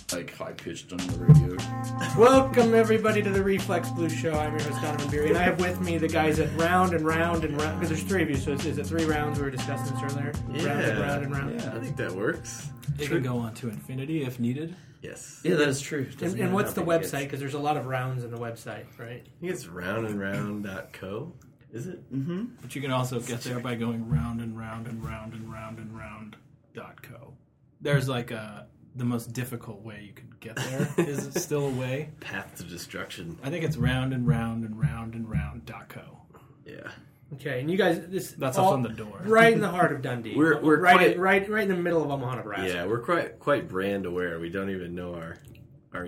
like high-pitched on the radio. Welcome everybody to the Reflex Blues Show. I'm your host Donovan Beery, and I have with me the guys at Round and Round and Round, because there's three of you, so is it 3 rounds? We were discussing this earlier. Yeah. Round and Round and Round. Yeah, I think that works. It can go on to infinity if needed. Yes. Yeah, that is true. And what's the website? Because there's a lot of rounds in the website, right? I think it's roundandround.co. Is it? Mm-hmm. But you can also get there by going round and round and round and round and round.co. There's like the most difficult way you could get there. Is it still a way? Path to destruction. I think it's round and round and round and round.co. Yeah. Okay, and you guys, That's up on the door. right in the heart of Dundee. We're right in the middle of Omaha, Nebraska. Yeah, we're quite brand aware. We don't even know our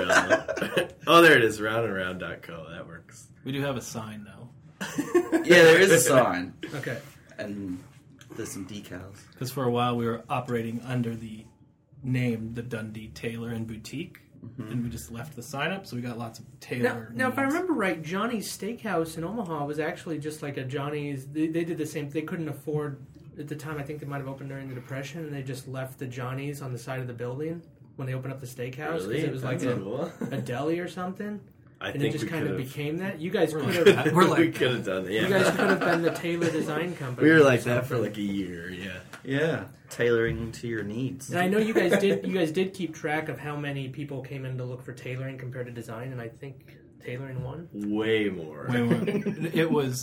URL. Oh, there it is, roundandround.co. That works. We do have a sign, though. Yeah, there is a sign. Okay. And there's some decals. Because for a while we were operating under the name The Dundee Tailor and Boutique. Mm-hmm. And we just left the sign up, so we got lots of tailor Now, if I needs. remember right, Johnny's Steakhouse in Omaha was actually just like a Johnny's. They did the same. They couldn't afford at the time. I think they might have opened during the Depression, and they just left the Johnny's on the side of the building when they opened up the steakhouse because Really? it was like That's cool. a deli or something. I And think it just we kind of could've- became that. You guys could have. we could have done it. Yeah. You guys could have been the Taylor Design Company. We were or like that something. for like a year. Yeah. Yeah, tailoring to your needs. And I know you guys did. You guys did keep track of how many people came in to look for tailoring compared to design, and I think tailoring won. Way more. Wait, it was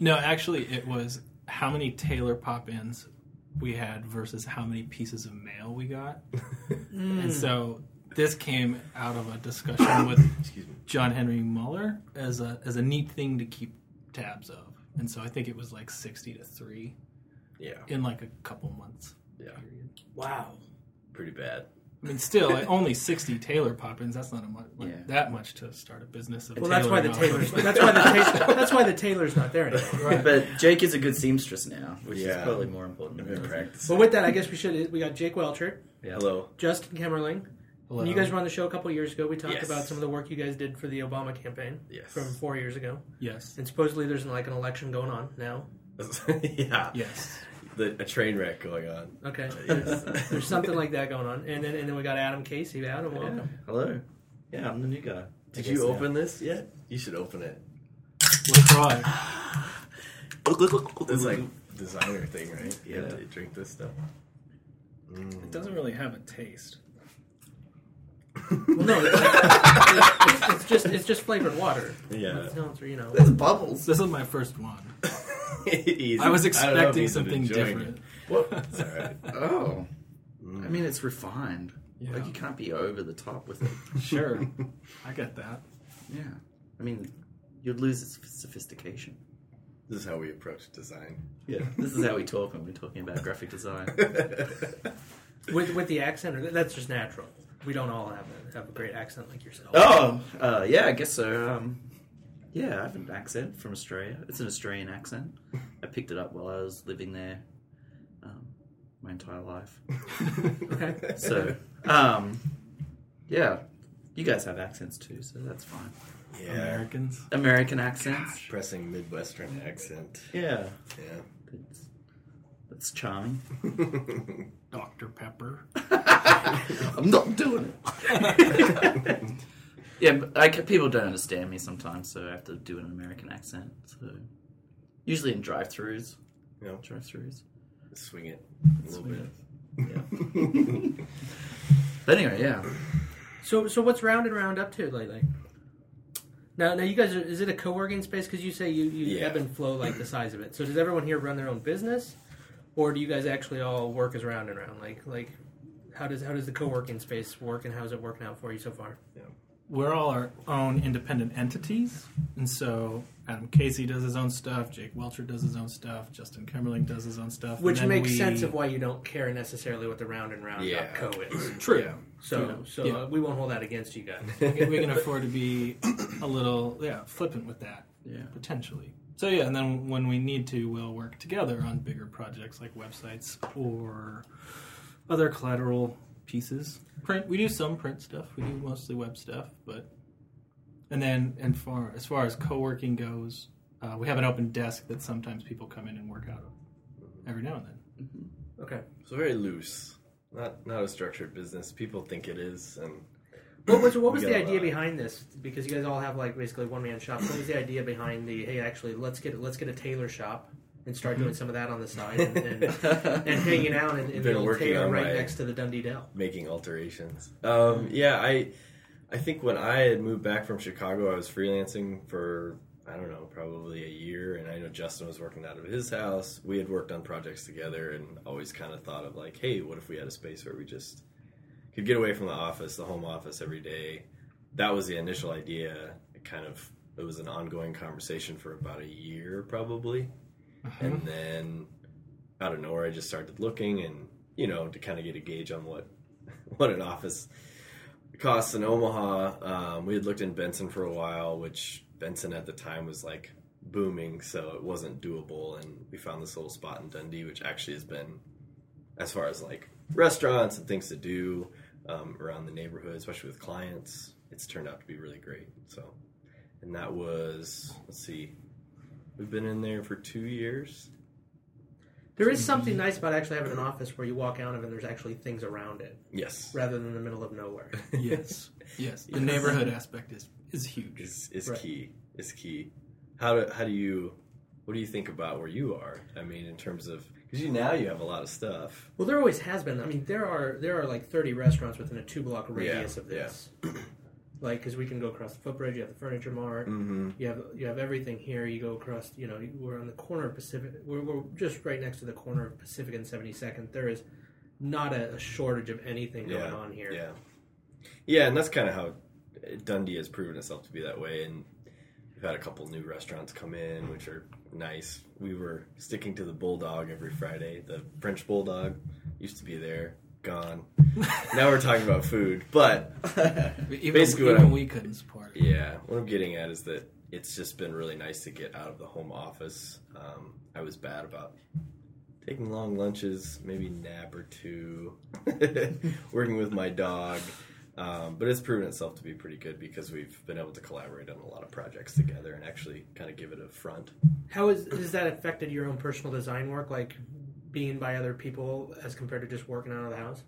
it was how many tailor pop-ins we had versus how many pieces of mail we got. And so this came out of a discussion with John Henry Muller as a neat thing to keep tabs of. And so I think it was like 60-3 Yeah. in like a couple months. Yeah. Period. Wow. Pretty bad. I mean, still, like, only 60 tailor pop-ins. That's not that much to start a business. Of Well, that's why the tailoring. tailor's. That's why the tailor's not there anymore. Right. But Jake is a good seamstress now, which is Yeah. probably more important. I've been practicing. But with that, I guess we got Jake Welcher, Yeah. Hello. Justin Kemmerling. Hello. And you guys were on the show a couple years ago. We talked Yes. about some of the work you guys did for the Obama campaign Yes. from 4 years ago. Yes. And supposedly there's like an election going on now. Yeah. Yes. A train wreck going on. Okay. Yes. There's something like that going on. And then we got Adam Casey. Adam, welcome. Yeah. Hello. Yeah, I'm the new guy. Did you open this yet? You should open it. We'll try. It's like designer thing, right? You have Yeah. to drink this stuff. It doesn't really have a taste. Well, no, it's just flavored water. Yeah. No, it's, There's bubbles. This is my first one. Easy. I was don't know if expecting he's something enjoying different. it. It's all right. Oh. I mean, it's refined. Yeah. Like, you can't be over the top with it. Sure. I get that. Yeah. I mean, you'd lose its sophistication. This is how we approach design. Yeah. This is how we talk when we're talking about graphic design. With the accent, or that's just natural. We don't all have a great accent like yourself. Oh, yeah, I guess so. Yeah, I have an accent from Australia. It's an Australian accent. I picked it up while I was living there my entire life. Okay. So, yeah, you guys have accents too, so that's fine. Yeah. Americans. American accents. Pressing Midwestern accent. Yeah, Yeah. that's charming. Dr. Pepper. I'm not doing it. Yeah, but people don't understand me sometimes, so I have to do an American accent. So usually in drive-thrus. You know, Drive-thrus. swing it a little Swing bit. Yeah. But anyway, yeah. So what's Round and Round up to lately? Now you guys, is it a co-working space? Because you say you ebb and flow like the size of it. So does everyone here run their own business, or do you guys actually all work as Round and Round? Like how does the co-working space work, and how's it working out for you so far? We're all our own independent entities, and so Adam Casey does his own stuff, Jake Welcher does his own stuff, Justin Kimmerling does his own stuff. Which and then makes sense of why you don't care necessarily what the Round and Round .co is. True. Yeah. So we won't hold that against you guys. We can afford to be a little flippant with that, potentially. So and then when we need to, we'll work together on bigger projects like websites or other collateral pieces. Print, we do some print stuff. We do mostly web stuff, as far as co-working goes, we have an open desk that sometimes people come in and work out of every now and then. Okay. So very loose. Not a structured business. People think it is, and What was We the got a idea lot. behind this? Because you guys all have like basically one man shops. What was the idea behind the hey, actually let's get a tailor shop and start doing some of that on the side and hanging out in the Been old working tailor on right my- next to the Dundee Dell. making alterations. Yeah, I think when I had moved back from Chicago, I was freelancing for, I don't know, probably a year, and I know Justin was working out of his house. We had worked on projects together and always kind of thought of like, hey, what if we had a space where we just could get away from the office, the home office every day. That was the initial idea. It was an ongoing conversation for about a year probably. And then out of nowhere, I just started looking and, to kind of get a gauge on what an office costs in Omaha. We had looked in Benson for a while, which Benson at the time was like booming, so it wasn't doable. And we found this little spot in Dundee, which actually has been, as far as like restaurants and things to do around the neighborhood, especially with clients, it's turned out to be really great. So, and that was, let's see, we've been in there for 2 years. There is something nice about actually having an office where you walk out of and there's actually things around it Yes. rather than in the middle of nowhere. Yes. The neighborhood aspect is huge. Is Right. key. Is key. What do you think about where you are? I mean, in terms of, because now you have a lot of stuff. Well, there always has been. I mean, there are like 30 restaurants within a 2-block radius of this. Like, because we can go across the footbridge. You have the Furniture Mart. Mm-hmm. You have everything here. You go across. We're on the corner of Pacific. We're just right next to the corner of Pacific and 72nd. There is not a shortage of anything going on here. Yeah, and that's kind of how Dundee has proven itself to be that way. And we've had a couple new restaurants come in, which are nice. We were sticking to the Bulldog every Friday. The French Bulldog used to be there, gone. Now we're talking about food, but basically even we couldn't support it. Yeah, what I'm getting at is that it's just been really nice to get out of the home office. I was bad about taking long lunches, maybe nap or two, working with my dog. But it's proven itself to be pretty good because we've been able to collaborate on a lot of projects together and actually kind of give it a front. How has that affected your own personal design work, like being by other people as compared to just working out of the house?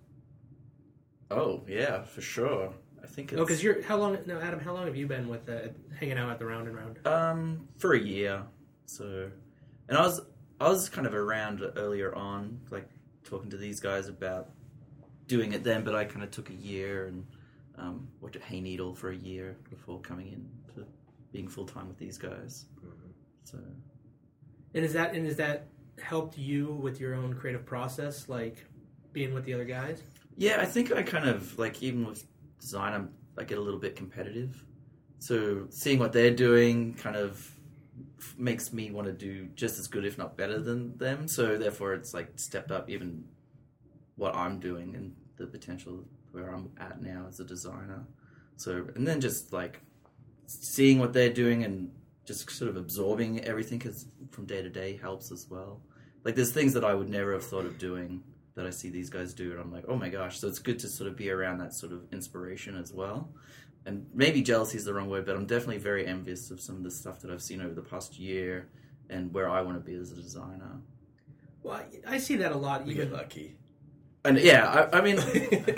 Oh, yeah, for sure. I think it's... Oh, because Adam, how long have you been with hanging out at the Round and Round? For a year. So, and I was kind of around earlier on, like talking to these guys about doing it then, but I kind of took a year and worked at Hay Needle for a year before coming in to being full time with these guys. Mm-hmm. So, And has that helped you with your own creative process, like being with the other guys? yeah, I think I kind of like even with design, I get a little bit competitive. So seeing what they're doing kind of makes me want to do just as good, if not better than them. So therefore, it's like stepped up even what I'm doing and the potential where I'm at now as a designer. So, and then just like seeing what they're doing and just sort of absorbing everything, because from day to day helps as well. Like there's things that I would never have thought of doing that I see these guys do, and I'm like, oh my gosh. So it's good to sort of be around that sort of inspiration as well. And maybe jealousy is the wrong word, but I'm definitely very envious of some of the stuff that I've seen over the past year and where I want to be as a designer. Well, I see that a lot. We Even get lucky. And yeah, I mean,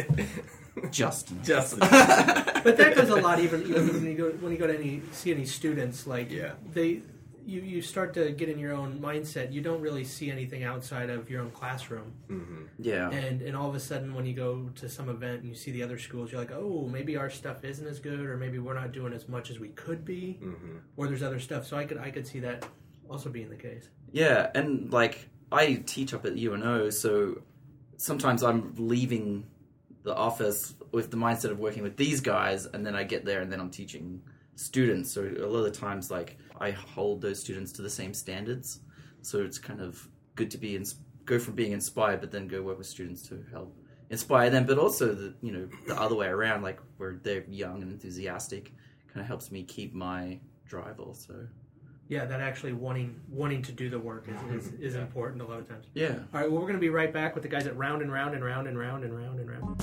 Justin. but that goes a lot. Even when you go to see any students, like you start to get in your own mindset. You don't really see anything outside of your own classroom. Mm-hmm. Yeah. And all of a sudden, when you go to some event and you see the other schools, you're like, oh, maybe our stuff isn't as good, or maybe we're not doing as much as we could be, or there's other stuff. So I could see that also being the case. Yeah, and like I teach up at UNO, so sometimes I'm leaving the office with the mindset of working with these guys, and then I get there and then I'm teaching students. So a lot of the times, like I hold those students to the same standards. So it's kind of good to go from being inspired, but then go work with students to help inspire them. But also the other way around, like where they're young and enthusiastic, kind of helps me keep my drive also. Yeah, that actually wanting to do the work is important a lot of times. Yeah. All right, well, we're going to be right back with the guys at Round and Round and Round and Round and Round and Round.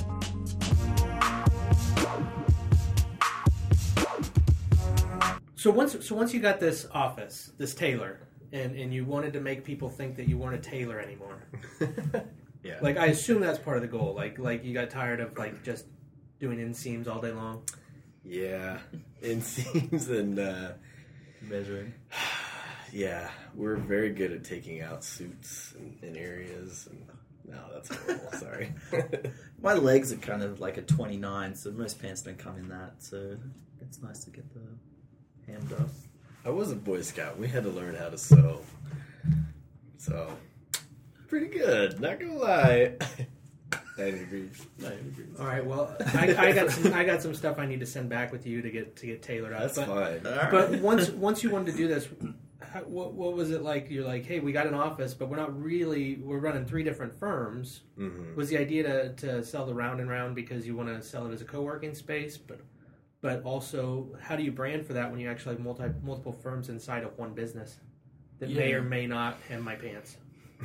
So once you got this office, this tailor, and you wanted to make people think that you weren't a tailor anymore, Yeah. Like, I assume that's part of the goal. Like you got tired of like just doing inseams all day long. Yeah, inseams and Measuring. yeah, we're very good at taking out suits in areas. And no, that's horrible. Sorry. My legs are kind of like a 29, so most pants don't come in that. So it's nice to get the hand up. I was a Boy Scout. We had to learn how to sew. So, pretty good. Not gonna lie. 90 degrees. 90 degrees. All right. Well, I got some stuff I need to send back with you to get tailored out. That's fine. But once you wanted to do this, what was it like? You're like, hey, we got an office, but we're running 3 different firms. Mm-hmm. Was the idea to sell the Round and Round because you want to sell it as a co-working space, but also how do you brand for that when you actually have multiple firms inside of one business that may or may not hem my pants?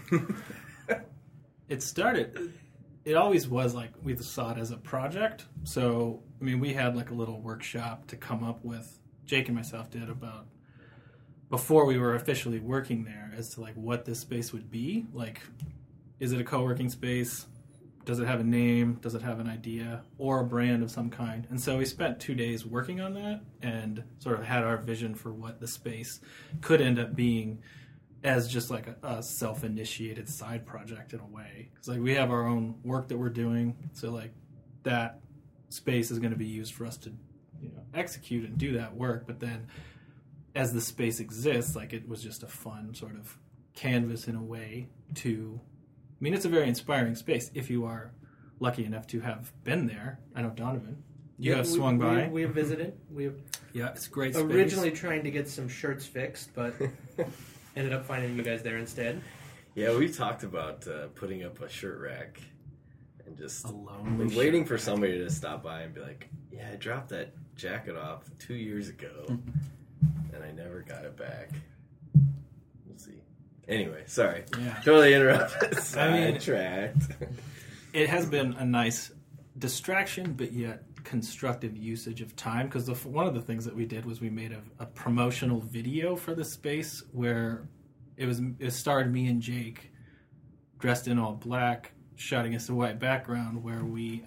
It always was like we saw it as a project. So, I mean, we had like a little workshop to come up with, Jake and myself did, about before we were officially working there, as to like what this space would be. Like, is it a co-working space? Does it have a name? Does it have an idea or a brand of some kind? And so we spent 2 days working on that and sort of had our vision for what the space could end up being as just like a self-initiated side project in a way. Because like we have our own work that we're doing, so like that space is going to be used for us to, execute and do that work. But then as the space exists, like it was just a fun sort of canvas in a way to. I mean, it's a very inspiring space if you are lucky enough to have been there. I know Donovan, you have swung by. We have visited. Yeah, it's a great space. Originally trying to get some shirts fixed, but ended up finding you guys there instead. Yeah, we talked about putting up a shirt rack and just alone waiting for somebody to stop by and be like, "Yeah, I dropped that jacket off 2 years ago, and I never got it back." We'll see. Anyway, sorry. Yeah. Totally interrupted. Sidetracked. It has been a nice distraction, but yet constructive usage of time, because one of the things that we did was we made a promotional video for the space where it starred me and Jake dressed in all black, shot against a white background, where we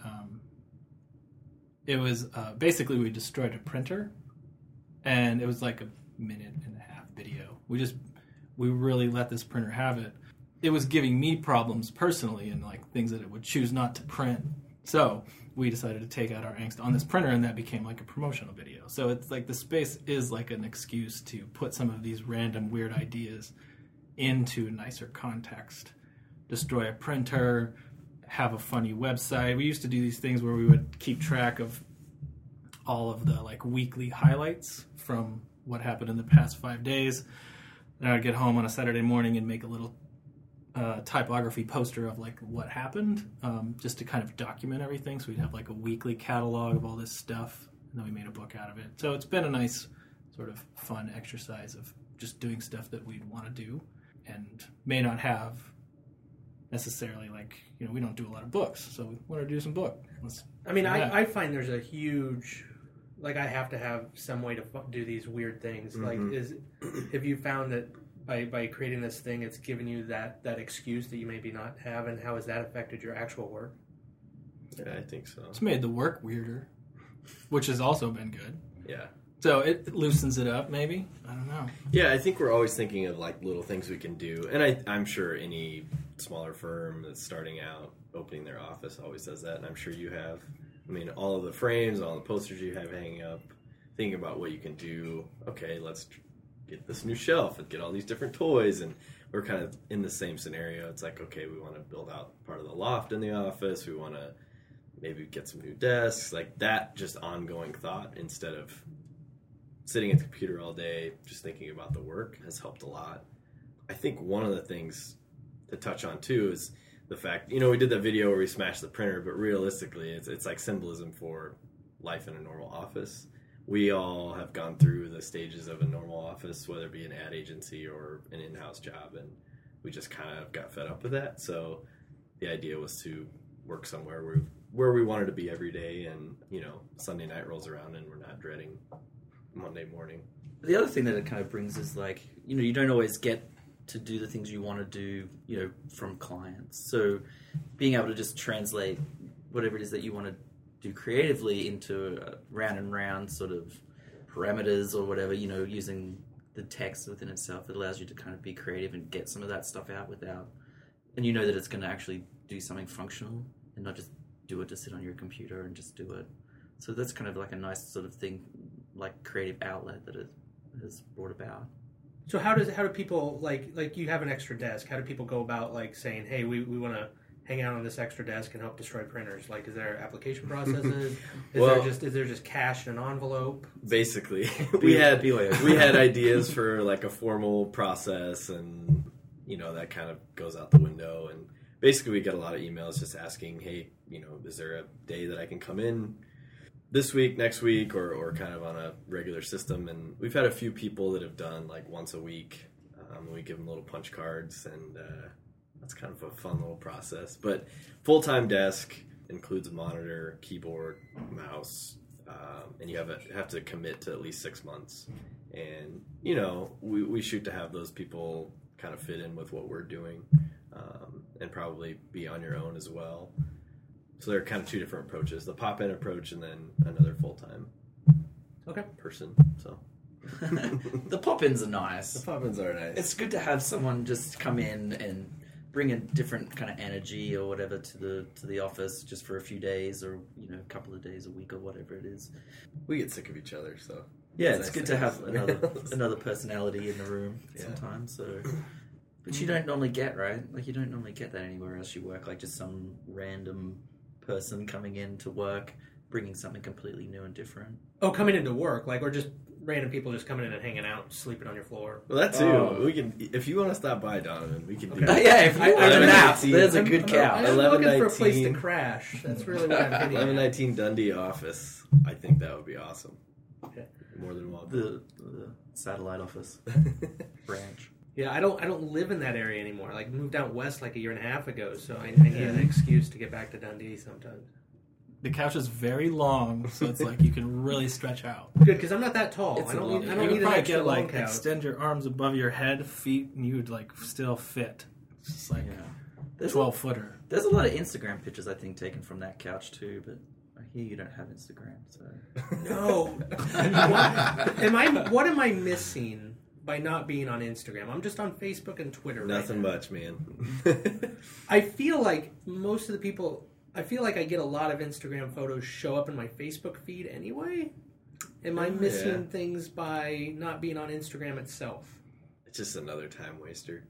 it was basically we destroyed a printer, and it was like a 1.5-minute video. We really let this printer have it. It was giving me problems personally and like things that it would choose not to print. So we decided to take out our angst on this printer, and that became like a promotional video. So it's like the space is like an excuse to put some of these random weird ideas into nicer context. Destroy a printer, have a funny website. We used to do these things where we would keep track of all of the like weekly highlights from what happened in the past 5 days. And I would get home on a Saturday morning and make a little typography poster of like what happened, just to kind of document everything. So we'd have like a weekly catalog of all this stuff, and then we made a book out of it. So it's been a nice sort of fun exercise of just doing stuff that we'd want to do and may not have necessarily like, we don't do a lot of books, so we want to do some book. I find there's a huge, like, I have to have some way to do these weird things. Mm-hmm. Like, have you found that by creating this thing, it's given you that excuse that you maybe not have, and how has that affected your actual work? Yeah, I think so. It's made the work weirder, which has also been good. Yeah. So it loosens it up, maybe? I don't know. Yeah, I think we're always thinking of like little things we can do. And I'm sure any smaller firm that's starting out, opening their office, always does that. And I'm sure you have. I mean, all of the frames, all the posters you have hanging up, thinking about what you can do. Okay, let's get this new shelf and get all these different toys. And we're kind of in the same scenario. It's like, okay, we want to build out part of the loft in the office. We want to maybe get some new desks. Like that, just ongoing thought instead of sitting at the computer all day just thinking about the work has helped a lot. I think one of the things to touch on too is the fact, we did that video where we smashed the printer, but realistically it's like symbolism for life in a normal office. We all have gone through the stages of a normal office, whether it be an ad agency or an in-house job, and we just kind of got fed up with that. So the idea was to work somewhere where we wanted to be every day, and Sunday night rolls around and we're not dreading Monday morning. The other thing that it kind of brings is like, you don't always get to do the things you want to do, from clients. So being able to just translate whatever it is that you want to do creatively into a round and round sort of parameters or whatever, using the text within itself, it allows you to kind of be creative and get some of that stuff out and you know that it's going to actually do something functional and not just do it to sit on your computer and just do it. So that's kind of like a nice sort of thing, like creative outlet that it has brought about. So how do people like you have an extra desk? How do people go about like saying, hey, we want to hang out on this extra desk and help destroy printers? Like, is there application processes? Is there just cash in an envelope? Basically, we had ideas for like a formal process, and that kind of goes out the window. And basically, we get a lot of emails just asking, hey, is there a day that I can come in this week, next week, or kind of on a regular system? And we've had a few people that have done like once a week. We give them little punch cards, and that's kind of a fun little process. But full-time desk includes a monitor, keyboard, mouse, and you have to commit to at least 6 months. And we shoot to have those people kind of fit in with what we're doing, and probably be on your own as well. So there are kind of two different approaches: the pop-in approach, and then another full-time person. So the pop-ins are nice. The pop-ins are nice. It's good to have someone just come in and bring a different kind of energy or whatever to the office just for a few days, or a couple of days a week or whatever it is. We get sick of each other, so yeah, it's good to have another personality in the room sometimes. So, but you don't normally get, right? Like, you don't normally get that anywhere else you work. Like, just some random person coming in to work, bringing something completely new and different. Oh, coming into work, or just random people just coming in and hanging out, sleeping on your floor. Well, that too. We can, if you want to stop by, Donovan, we can do that. Yeah, if you want a nap, there's a good couch. I'm looking for a place to crash. That's really what I'm getting 1119 Dundee office. I think that would be awesome. Okay. More than welcome. The satellite office branch. Yeah, I don't live in that area anymore. Like, moved out west like a year and a half ago, so I need an excuse to get back to Dundee sometimes. The couch is very long, so it's like you can really stretch out. Good, because I'm not that tall. I don't need an extra long couch. Extend your arms above your head, feet, and you would still fit. It's just like a 12-footer. There's a lot of Instagram pictures, I think, taken from that couch too, but I hear you don't have Instagram, so... No. What am I missing by not being on Instagram? I'm just on Facebook and Twitter. Nothing much, man. I feel like most of the people... I feel like I get a lot of Instagram photos show up in my Facebook feed anyway. Am I missing things by not being on Instagram itself? It's just another time waster.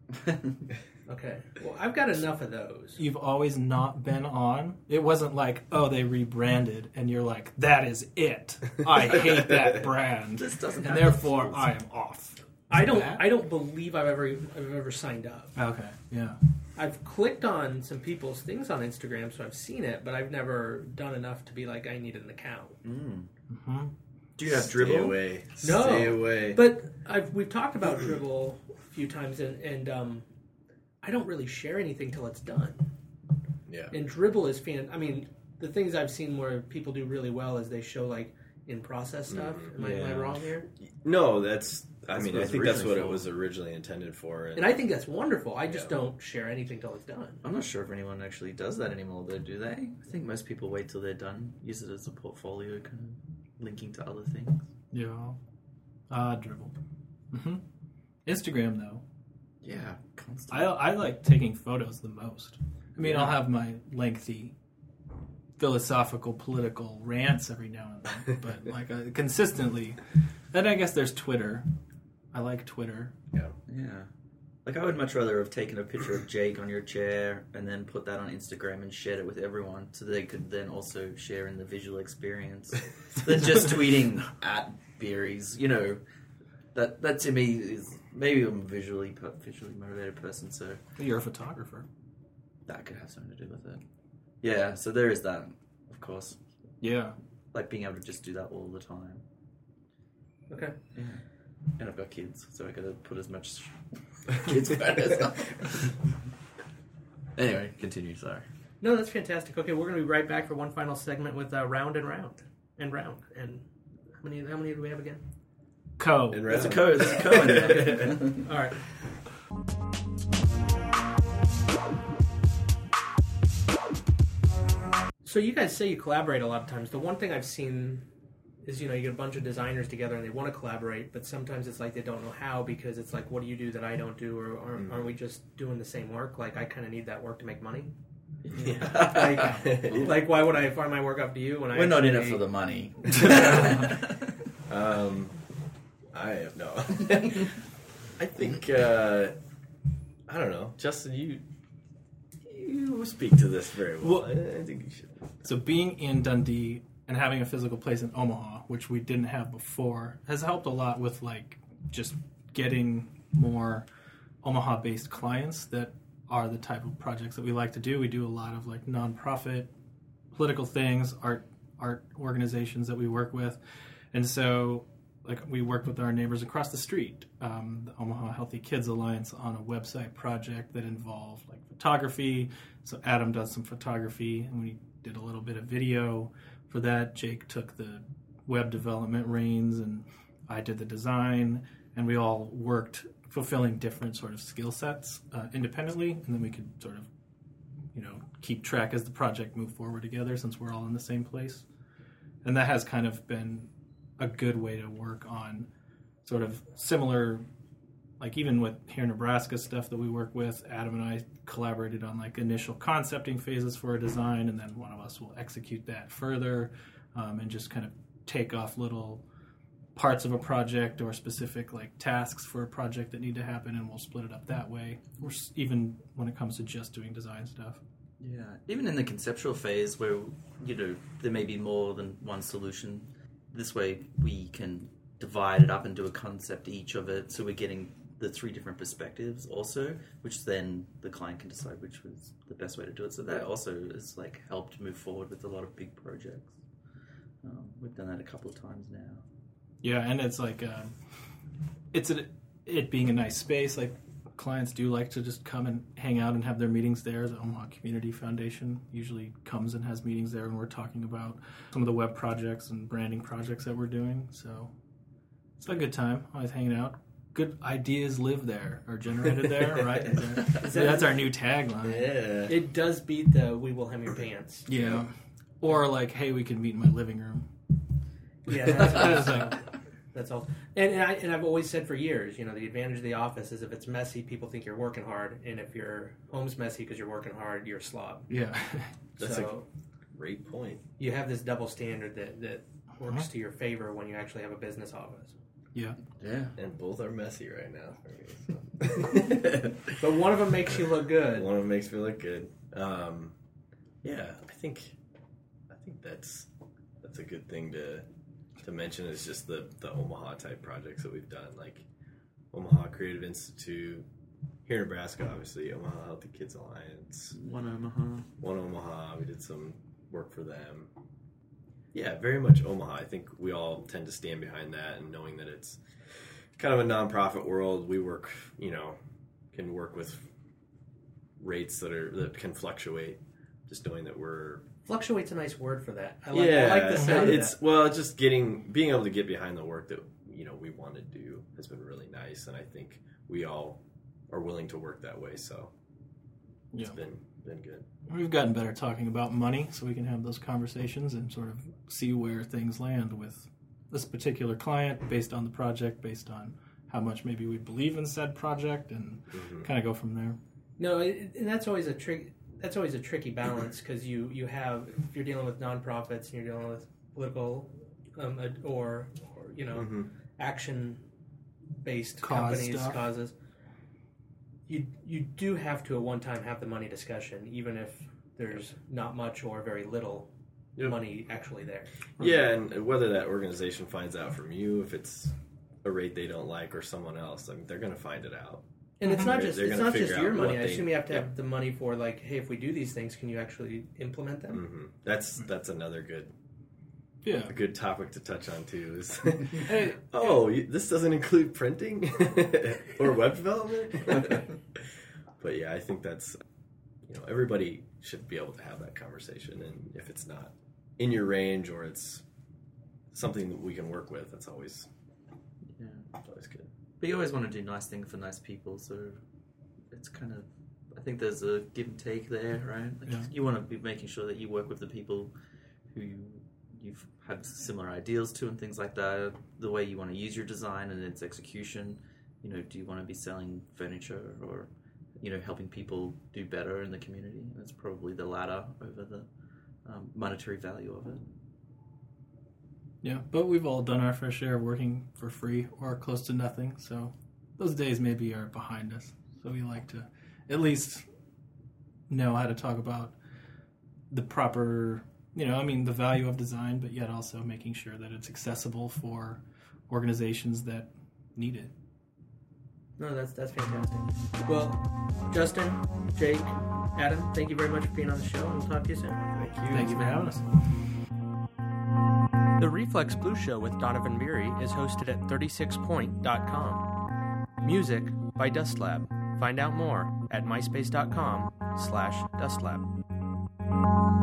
Okay. Well, I've got enough of those. You've always not been on? It wasn't like, oh, they rebranded, and you're like, that is it. I hate that brand. This doesn't and therefore, I am off. I don't believe I've ever signed up. Okay, yeah. I've clicked on some people's things on Instagram, so I've seen it, but I've never done enough to be like, I need an account. Mm-hmm. Do you have Dribbble? Stay away. No. Stay away. But we've talked about Dribbble a few times, and I don't really share anything till it's done. Yeah. And Dribbble is I mean, the things I've seen where people do really well is they show, like, in-process stuff. Am I wrong here? No, I think that's what it was originally intended for. And I think that's wonderful. I just don't share anything till it's done. I'm not sure if anyone actually does that anymore, though, do they? I think most people wait till they're done, use it as a portfolio, kind of linking to other things. Yeah. Dribbble. Mm-hmm. Instagram, though. Yeah, constantly. I like taking photos the most. I mean, I'll have my lengthy philosophical, political rants every now and then, but consistently. Then I guess there's Twitter. I like Twitter. Yeah. Like, I would much rather have taken a picture of Jake on your chair and then put that on Instagram and shared it with everyone so they could then also share in the visual experience than just tweeting at Beeries. That to me is, maybe I'm a visually motivated person, so... You're a photographer. That could have something to do with it. Yeah, so there is that, of course. Yeah. Like, being able to just do that all the time. Okay. Yeah. And I've got kids, so I got to put as much kids photos on. Anyway, continue, sorry. No, that's fantastic. Okay, we're going to be right back for one final segment with Round and Round. And Round. And how many do we have again? Co. And There's a co in there. All right. So you guys say you collaborate a lot of times. The one thing I've seen is, you get a bunch of designers together and they want to collaborate, but sometimes it's like they don't know how, because it's like, what do you do that I don't do, or aren't we just doing the same work? Like, I kind of need that work to make money. Yeah. Like, why would I farm my work up to you when We're not in it for the money. I have no. I think I don't know, Justin. You speak to this very well. I think you should. So being in Dundee and having a physical place in Omaha, which we didn't have before, has helped a lot with like just getting more Omaha-based clients that are the type of projects that we like to do. We do a lot of like nonprofit, political things, art organizations that we work with, and so like we work with our neighbors across the street, the Omaha Healthy Kids Alliance, on a website project that involved like photography. So Adam does some photography, and we did a little bit of video for that. Jake took the web development reins, and I did the design, and we all worked fulfilling different sort of skill sets independently, and then we could sort of, keep track as the project moved forward together, since we're all in the same place. And that has kind of been a good way to work on sort of similar, like even with here Nebraska stuff that we work with, Adam and I collaborated on like initial concepting phases for a design, and then one of us will execute that further, and just kind of take off little parts of a project or specific like tasks for a project that need to happen, and we'll split it up that way. Or even when it comes to just doing design stuff. Yeah, even in the conceptual phase where, there may be more than one solution, this way we can divide it up and do a concept each of it, so we're getting the 3 different perspectives also, which then the client can decide which was the best way to do it. So that also has like helped move forward with a lot of big projects. We've done that a couple of times now. Yeah, and it's like it being a nice space. Like clients do like to just come and hang out and have their meetings there. The Omaha Community Foundation usually comes and has meetings there, and we're talking about some of the web projects and branding projects that we're doing. So it's a good time, always hanging out. Good ideas live there, or generated there, right? That's our new tagline. Yeah. It does beat the "we will hem your pants." Yeah. Or like, hey, we can meet in my living room. Yeah, that's all. And I've always said for years, the advantage of the office is if it's messy, people think you're working hard, and if your home's messy because you're working hard, you're a slob. Yeah. That's a great point. You have this double standard that works to your favor when you actually have a business office. Yeah. Yeah. And both are messy right now for me. So. But one of them makes you look good. One of them makes me look good. Yeah, I think that's a good thing to mention, is just the Omaha type projects that we've done, like Omaha Creative Institute, here in Nebraska, obviously, Omaha Healthy Kids Alliance. One Omaha. We did some work for them. Yeah, very much Omaha. I think we all tend to stand behind that, and knowing that it's kind of a nonprofit world, we work, can work with rates that can fluctuate. Just knowing that we're fluctuate's a nice word for that. I like the sound of that. Well, just being able to get behind the work that we want to do has been really nice, and I think we all are willing to work that way. So it's been good. We've gotten better talking about money, so we can have those conversations and sort of see where things land with this particular client, based on the project, based on how much maybe we believe in said project, and kind of go from there. No, and that's always a trick. That's always a tricky balance, because you have, if you're dealing with nonprofits and you're dealing with political or action-based companies, causes, you do have to at one time have the money discussion, even if there's not much or very little money actually there. Yeah, and whether that organization finds out from you, if it's a rate they don't like, or someone else, I mean, they're going to find it out. And it's not just your money. I assume you have to have the money for, like, hey, if we do these things, can you actually implement them? Mm-hmm. That's another good a good topic to touch on too. Is hey, this doesn't include printing or web development. But yeah, I think that's everybody should be able to have that conversation, and if it's not in your range or it's something that we can work with, that's always good. But you always want to do nice things for nice people, so it's kind of, I think there's a give and take there, right? Like Yeah. You want to be making sure that you work with the people who you've had similar ideals to and things like that. The way you want to use your design and its execution. Do you want to be selling furniture or, helping people do better in the community? That's probably the latter over the monetary value of it. Yeah, but we've all done our fair share of working for free or close to nothing, so those days maybe are behind us. So we like to at least know how to talk about the proper, the value of design, but yet also making sure that it's accessible for organizations that need it. No, that's fantastic. Well, Justin, Jake, Adam, thank you very much for being on the show, and we'll talk to you soon. Thank you for having us. The Reflex Blue Show with Donovan Beery is hosted at 36point.com. Music by Dust Lab. Find out more at myspace.com/dustlab.